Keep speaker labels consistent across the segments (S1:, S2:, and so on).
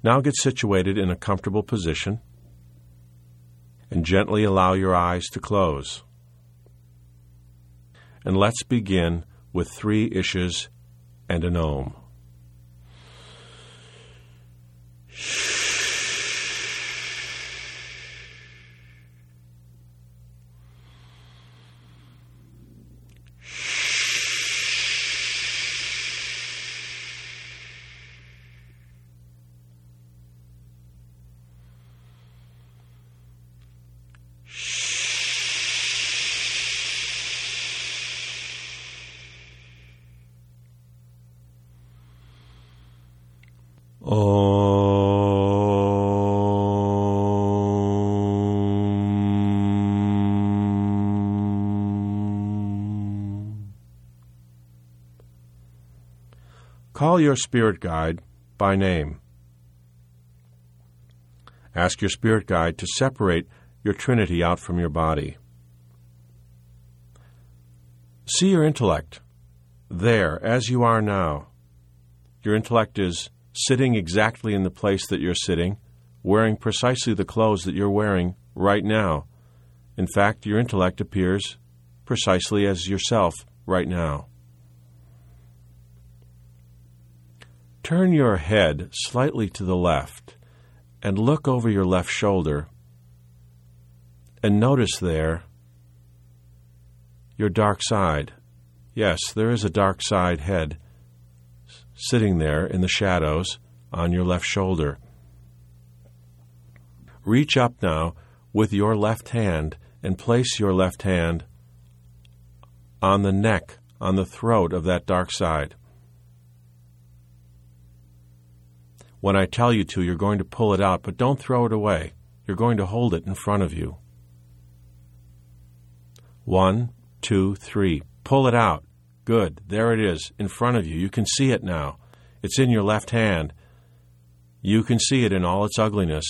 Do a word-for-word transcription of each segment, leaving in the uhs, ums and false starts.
S1: Now get situated in a comfortable position and gently allow your eyes to close. And let's begin with three ishes and an om. Call your spirit guide by name. Ask your spirit guide to separate your trinity out from your body. See your intellect there as you are now. Your intellect is sitting exactly in the place that you're sitting, wearing precisely the clothes that you're wearing right now. In fact, your intellect appears precisely as yourself right now. Turn your head slightly to the left and look over your left shoulder and notice there your dark side. Yes, there is a dark side head sitting there in the shadows on your left shoulder. Reach up now with your left hand and place your left hand on the neck, on the throat of that dark side. When I tell you to, you're going to pull it out, but don't throw it away. You're going to hold it in front of you. One, two, three. Pull it out. Good. There it is, in front of you. You can see it now. It's in your left hand. You can see it in all its ugliness.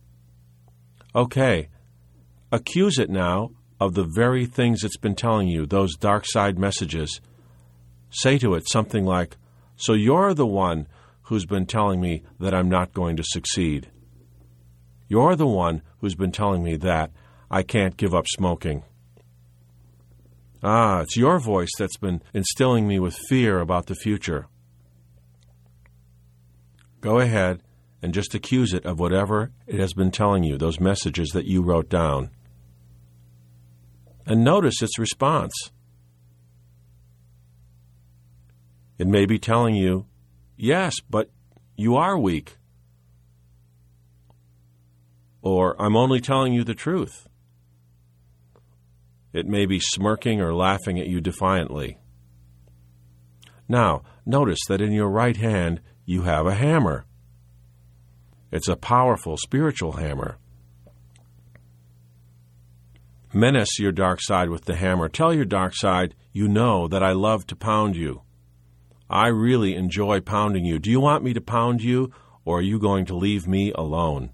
S1: Okay. Accuse it now of the very things it's been telling you, those dark side messages. Say to it something like, "So you're the one who's been telling me that I'm not going to succeed. You're the one who's been telling me that I can't give up smoking. Ah, it's your voice that's been instilling me with fear about the future." Go ahead and just accuse it of whatever it has been telling you, those messages that you wrote down. And notice its response. It may be telling you, "Yes, but you are weak." Or, "I'm only telling you the truth." It may be smirking or laughing at you defiantly. Now, notice that in your right hand you have a hammer. It's a powerful spiritual hammer. Menace your dark side with the hammer. Tell your dark side, "You know that I love to pound you. I really enjoy pounding you. Do you want me to pound you, or are you going to leave me alone?"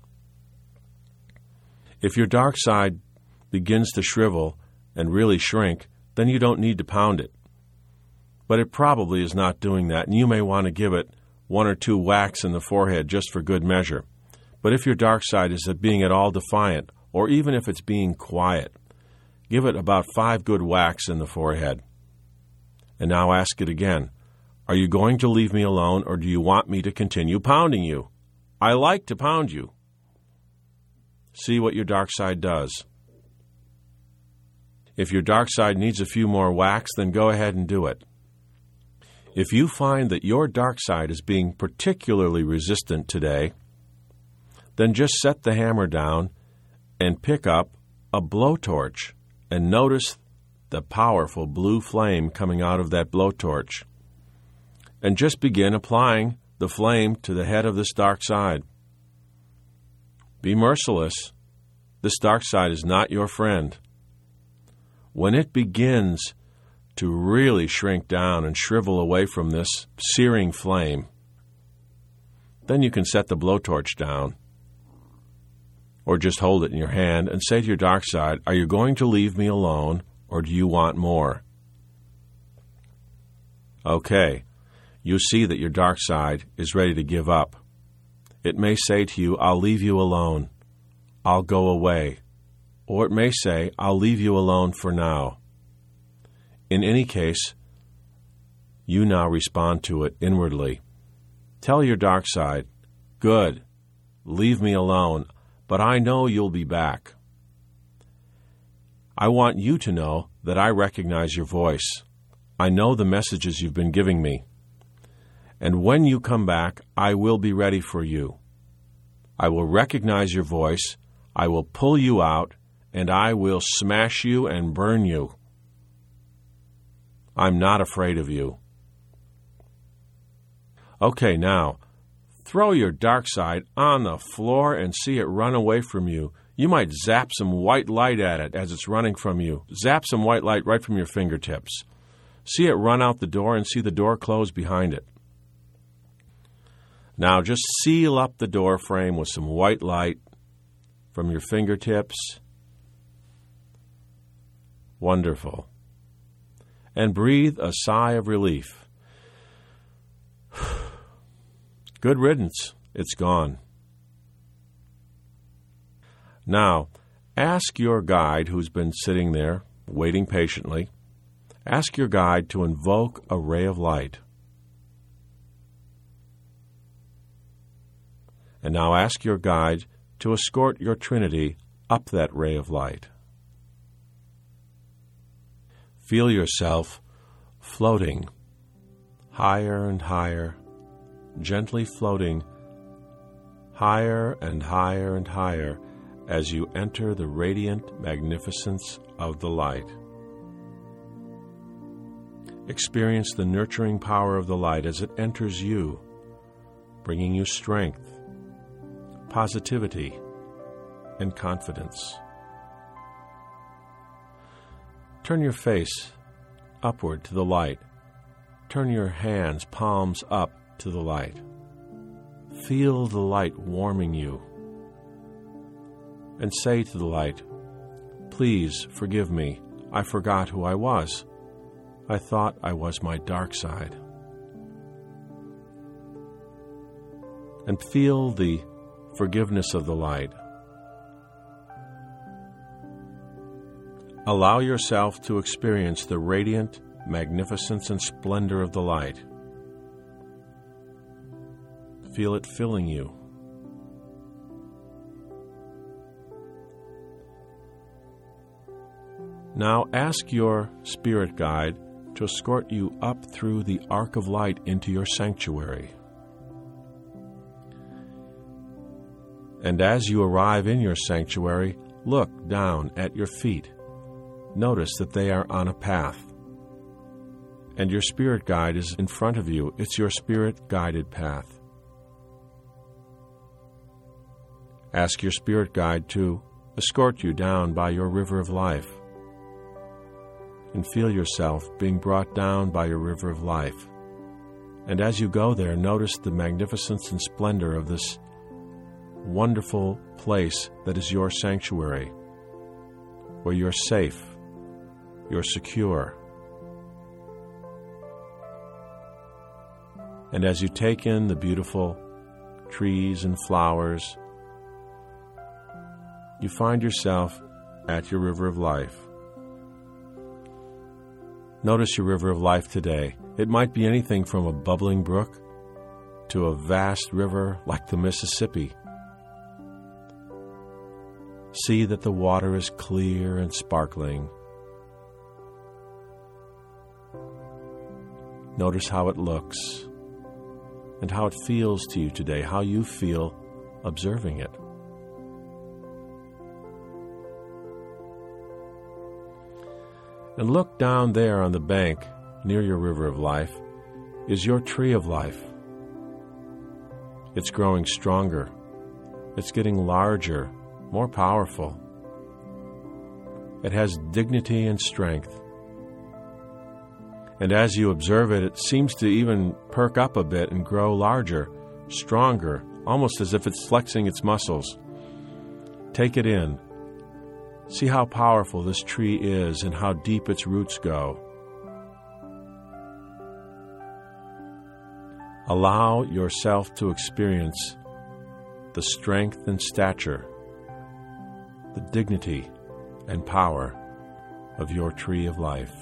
S1: If your dark side begins to shrivel and really shrink, then you don't need to pound it. But it probably is not doing that, and you may want to give it one or two whacks in the forehead just for good measure. But if your dark side is being at all defiant, or even if it's being quiet, give it about five good whacks in the forehead. And now ask it again. Are you going to leave me alone, or do you want me to continue pounding you? I like to pound you. See what your dark side does. If your dark side needs a few more whacks, then go ahead and do it. If you find that your dark side is being particularly resistant today, then just set the hammer down and pick up a blowtorch and notice the powerful blue flame coming out of that blowtorch. And just begin applying the flame to the head of this dark side. Be merciless. This dark side is not your friend. When it begins to really shrink down and shrivel away from this searing flame, then you can set the blowtorch down. Or just hold it in your hand and say to your dark side, "Are you going to leave me alone, or do you want more?" Okay. You see that your dark side is ready to give up. It may say to you, I'll leave you alone. I'll go away. Or it may say, I'll leave you alone for now. In any case, you now respond to it inwardly. Tell your dark side, good, leave me alone, but I know you'll be back. I want you to know that I recognize your voice. I know the messages you've been giving me. And when you come back, I will be ready for you. I will recognize your voice, I will pull you out, and I will smash you and burn you. I'm not afraid of you. Okay, now, throw your dark side on the floor and see it run away from you. You might zap some white light at it as it's running from you. Zap some white light right from your fingertips. See it run out the door and see the door close behind it. Now just seal up the door frame with some white light from your fingertips. Wonderful. And breathe a sigh of relief. Good riddance. It's gone. Now, ask your guide who's been sitting there, waiting patiently, ask your guide to invoke a ray of light. And now ask your guide to escort your Trinity up that ray of light. Feel yourself floating higher and higher, gently floating higher and higher and higher as you enter the radiant magnificence of the light. Experience the nurturing power of the light as it enters you, bringing you strength, positivity, and confidence. Turn your face upward to the light. Turn your hands, palms up to the light. Feel the light warming you. And say to the light, please forgive me. I forgot who I was. I thought I was my dark side. And feel the forgiveness of the light. Allow yourself to experience the radiant magnificence and splendor of the light. Feel it filling you. Now ask your spirit guide to escort you up through the arc of light into your sanctuary. And as you arrive in your sanctuary, look down at your feet. Notice that they are on a path. And your spirit guide is in front of you. It's your spirit-guided path. Ask your spirit guide to escort you down by your river of life. And feel yourself being brought down by your river of life. And as you go there, notice the magnificence and splendor of this wonderful place that is your sanctuary, where you're safe, you're secure. And as you take in the beautiful trees and flowers, you find yourself at your river of life. Notice your river of life today. It might be anything from a bubbling brook to a vast river like the Mississippi. See that the water is clear and sparkling. Notice how it looks and how it feels to you today, how you feel observing it. And look down there on the bank near your river of life is your tree of life. It's growing stronger. It's getting larger, more powerful. It has dignity and strength. And as you observe it, it seems to even perk up a bit and grow larger, stronger, almost as if it's flexing its muscles. Take it in. See how powerful this tree is and how deep its roots go. Allow yourself to experience the strength and stature, the dignity and power of your tree of life.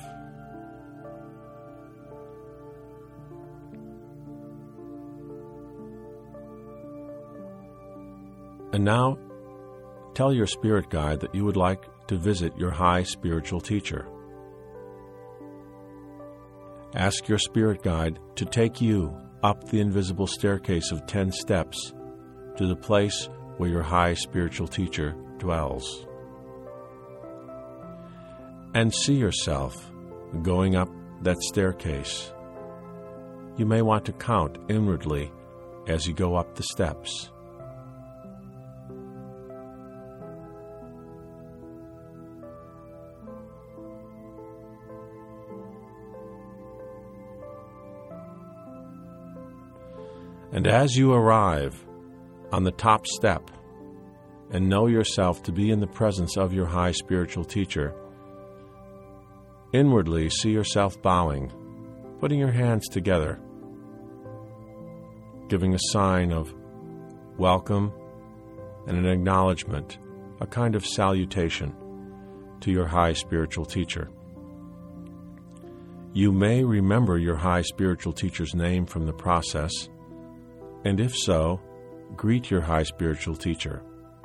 S1: And now, tell your spirit guide that you would like to visit your high spiritual teacher. Ask your spirit guide to take you up the invisible staircase of ten steps to the place where your high spiritual teacher dwells. And see yourself going up that staircase. You may want to count inwardly as you go up the steps. And as you arrive on the top step and know yourself to be in the presence of your high spiritual teacher, inwardly see yourself bowing, putting your hands together, giving a sign of welcome and an acknowledgement, a kind of salutation to your high spiritual teacher. You may remember your high spiritual teacher's name from the process, and if so, greet your high spiritual teacher.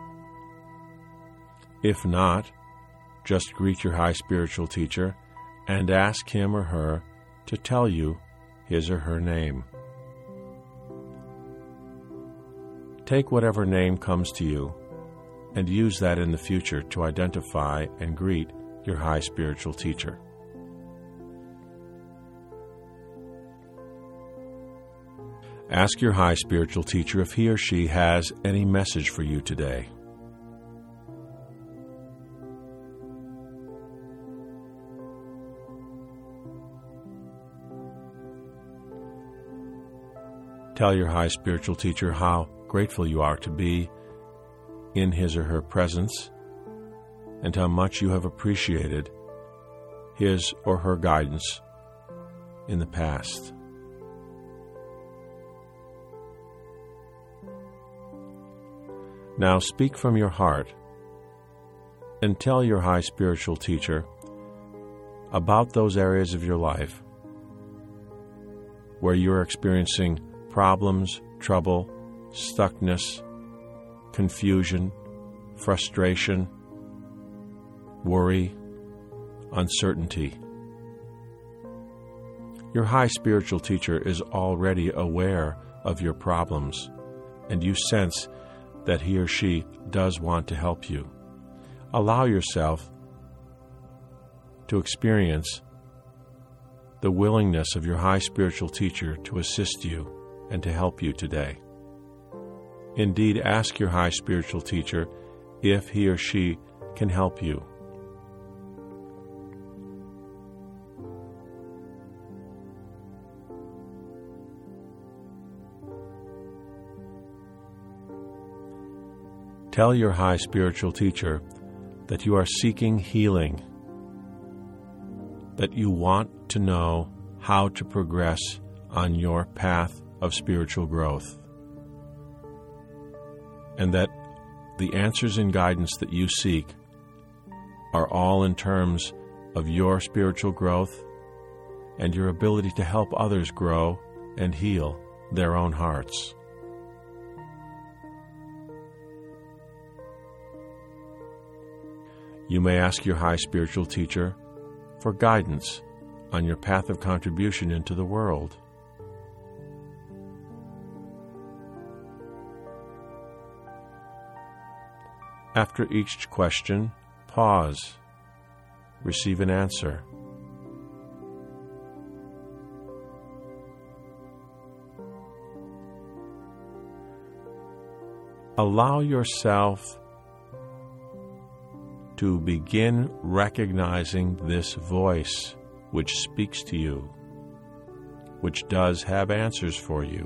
S1: If not, just greet your high spiritual teacher and ask him or her to tell you his or her name. Take whatever name comes to you and use that in the future to identify and greet your high spiritual teacher. Ask your high spiritual teacher if he or she has any message for you today. Tell your high spiritual teacher how grateful you are to be in his or her presence and how much you have appreciated his or her guidance in the past. Now speak from your heart and tell your high spiritual teacher about those areas of your life where you're experiencing problems, trouble, stuckness, confusion, frustration, worry, uncertainty. Your high spiritual teacher is already aware of your problems, and you sense that he or she does want to help you. Allow yourself to experience the willingness of your high spiritual teacher to assist you and to help you today. Indeed, ask your high spiritual teacher if he or she can help you. Tell your high spiritual teacher that you are seeking healing, that you want to know how to progress on your path of spiritual growth, and that the answers and guidance that you seek are all in terms of your spiritual growth and your ability to help others grow and heal their own hearts. You may ask your high spiritual teacher for guidance on your path of contribution into the world. After each question, pause, receive an answer. Allow yourself to begin recognizing this voice which speaks to you, which does have answers for you.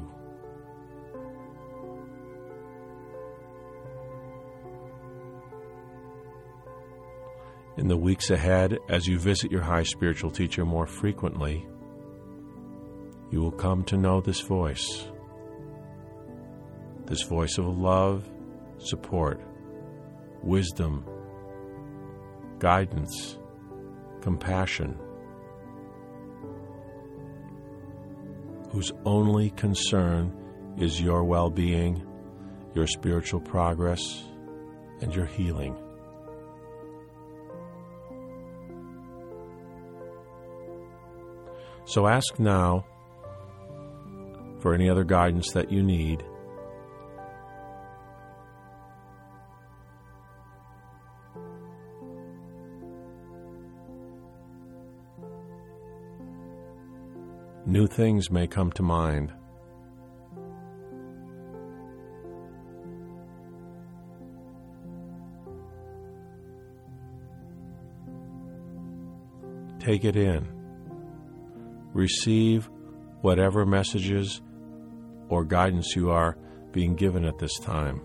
S1: In the weeks ahead, as you visit your high spiritual teacher more frequently, you will come to know this voice. this voice of love, support, wisdom, guidance, compassion, whose only concern is your well-being, your spiritual progress, and your healing. So ask now for any other guidance that you need. New things may come to mind. Take it in. Receive whatever messages or guidance you are being given at this time.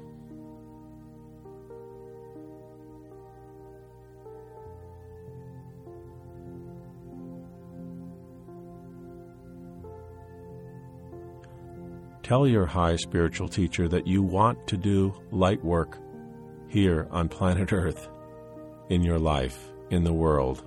S1: Tell your high spiritual teacher that you want to do light work here on planet Earth, in your life, in the world.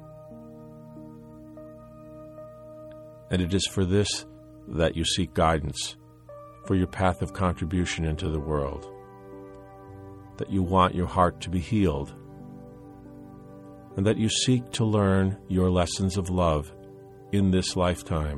S1: And it is for this that you seek guidance, for your path of contribution into the world, that you want your heart to be healed, and that you seek to learn your lessons of love in this lifetime.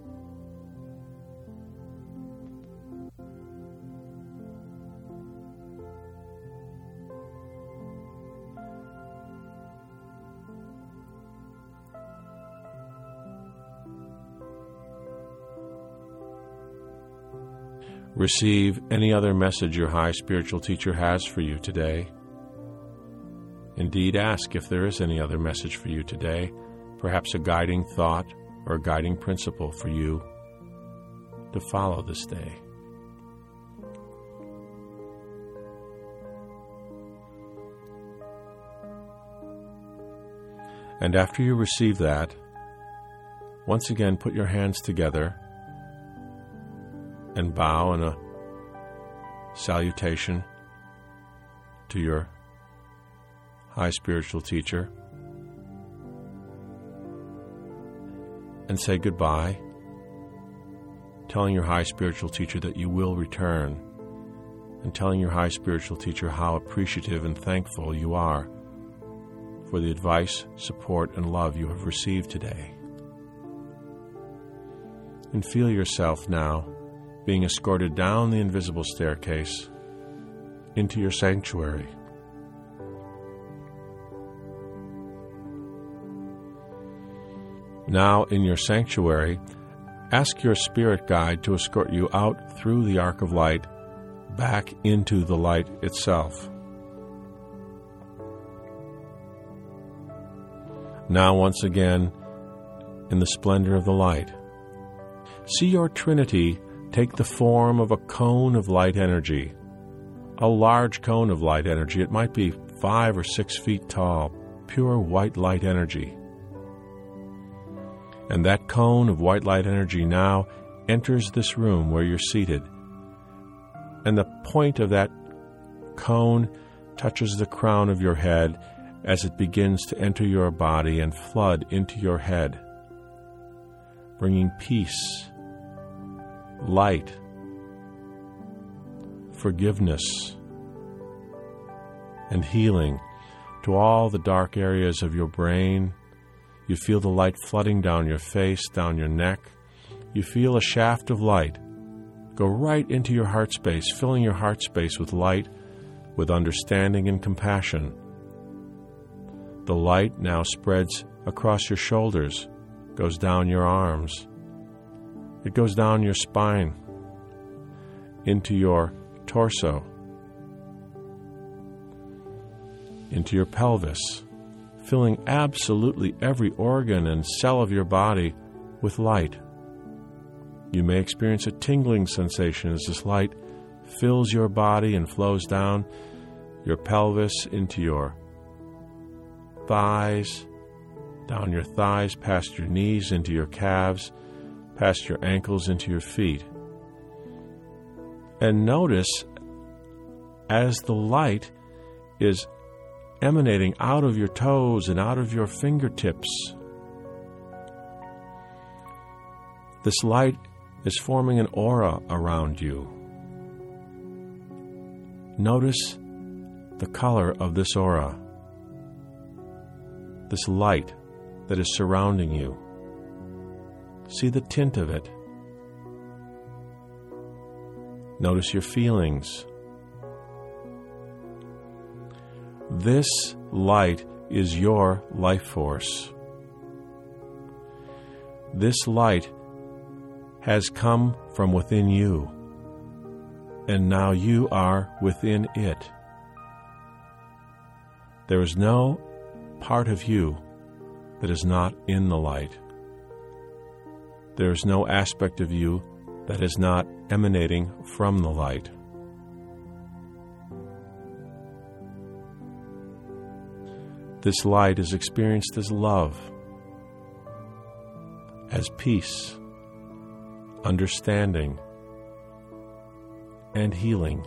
S1: Receive any other message your high spiritual teacher has for you today. Indeed, ask if there is any other message for you today, perhaps a guiding thought or a guiding principle for you to follow this day. And after you receive that, once again put your hands together and bow in a salutation to your high spiritual teacher, and say goodbye, telling your high spiritual teacher that you will return, and telling your high spiritual teacher how appreciative and thankful you are for the advice, support, and love you have received today. And feel yourself now being escorted down the invisible staircase into your sanctuary. Now, in your sanctuary, ask your spirit guide to escort you out through the arc of light back into the light itself. Now, once again, in the splendor of the light, see your Trinity take the form of a cone of light energy, a large cone of light energy. It might be five or six feet tall, pure white light energy. And that cone of white light energy now enters this room where you're seated. And the point of that cone touches the crown of your head as it begins to enter your body and flood into your head, bringing peace, light, forgiveness, and healing to all the dark areas of your brain. You feel the light flooding down your face, down your neck. You feel a shaft of light go right into your heart space, filling your heart space with light, with understanding and compassion. The light now spreads across your shoulders, goes down your arms. It goes down your spine, into your torso, into your pelvis, filling absolutely every organ and cell of your body with light. You may experience a tingling sensation as this light fills your body and flows down your pelvis into your thighs, down your thighs, past your knees, into your calves, past your ankles, into your feet. And notice as the light is emanating out of your toes and out of your fingertips, this light is forming an aura around you. Notice the color of this aura, this light that is surrounding you. See the tint of it. Notice your feelings. This light is your life force. This light has come from within you, and now you are within it. There is no part of you that is not in the light. There is no aspect of you that is not emanating from the light. This light is experienced as love, as peace, understanding, and healing.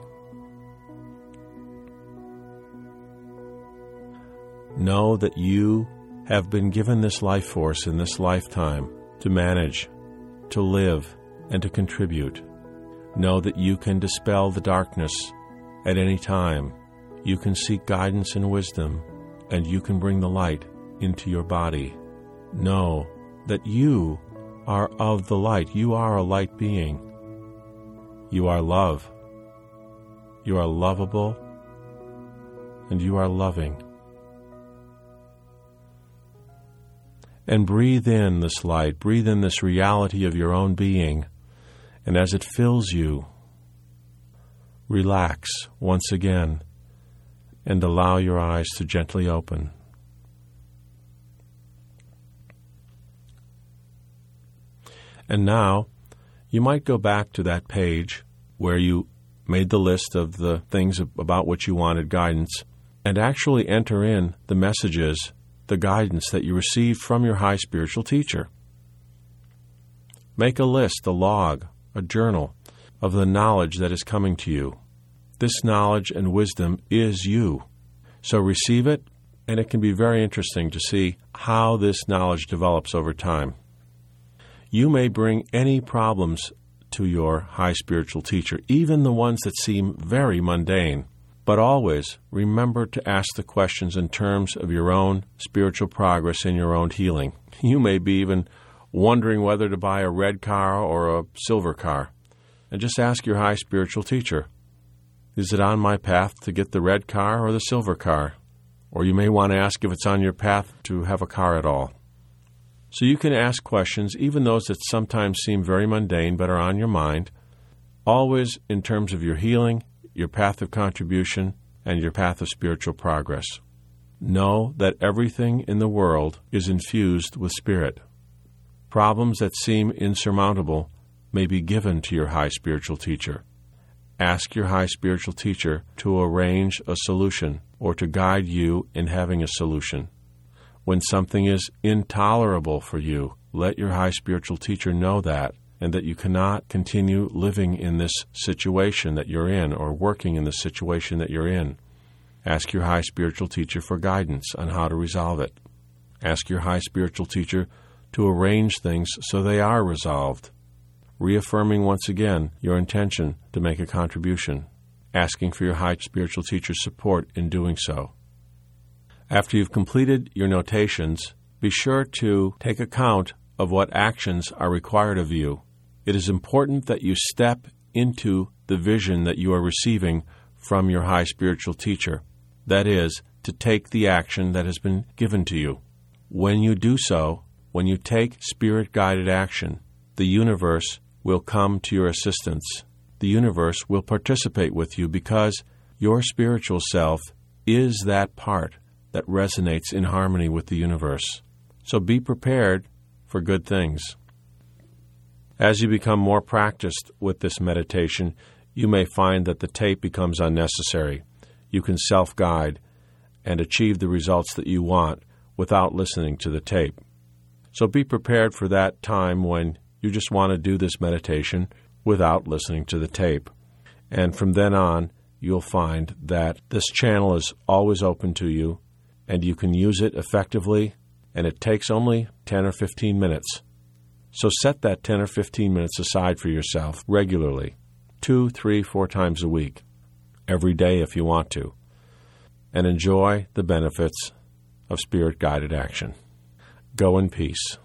S1: Know that you have been given this life force in this lifetime to manage, to live, and to contribute. Know that you can dispel the darkness at any time. You can seek guidance and wisdom, and you can bring the light into your body. Know that you are of the light. You are a light being. You are love. You are lovable, and you are loving. And breathe in this light, breathe in this reality of your own being, and as it fills you, relax once again and allow your eyes to gently open. And now, you might go back to that page where you made the list of the things about which you wanted guidance, and actually enter in the messages, the guidance that you received from your high spiritual teacher. Make a list, a log, a journal of the knowledge that is coming to you. This knowledge and wisdom is you. So receive it, and it can be very interesting to see how this knowledge develops over time. You may bring any problems to your high spiritual teacher, even the ones that seem very mundane. But always remember to ask the questions in terms of your own spiritual progress and your own healing. You may be even wondering whether to buy a red car or a silver car. And just ask your high spiritual teacher, is it on my path to get the red car or the silver car? Or you may want to ask if it's on your path to have a car at all. So you can ask questions, even those that sometimes seem very mundane but are on your mind, always in terms of your healing, your path of contribution, and your path of spiritual progress. Know that everything in the world is infused with spirit. Problems that seem insurmountable may be given to your high spiritual teacher. Ask your high spiritual teacher to arrange a solution or to guide you in having a solution. When something is intolerable for you, let your high spiritual teacher know that, and that you cannot continue living in this situation that you're in or working in the situation that you're in. Ask your high spiritual teacher for guidance on how to resolve it. Ask your high spiritual teacher to arrange things so they are resolved, reaffirming once again your intention to make a contribution, asking for your high spiritual teacher's support in doing so. After you've completed your notations, be sure to take account of what actions are required of you. It is important that you step into the vision that you are receiving from your high spiritual teacher. That is, to take the action that has been given to you. When you do so, when you take spirit-guided action, the universe will come to your assistance. The universe will participate with you because your spiritual self is that part that resonates in harmony with the universe. So be prepared for good things. As you become more practiced with this meditation, you may find that the tape becomes unnecessary. You can self-guide and achieve the results that you want without listening to the tape. So be prepared for that time when you just want to do this meditation without listening to the tape. And from then on, you'll find that this channel is always open to you, and you can use it effectively, and it takes only ten or fifteen minutes. So set that ten or fifteen minutes aside for yourself regularly, two, three, four times a week, every day if you want to, and enjoy the benefits of Spirit-guided action. Go in peace.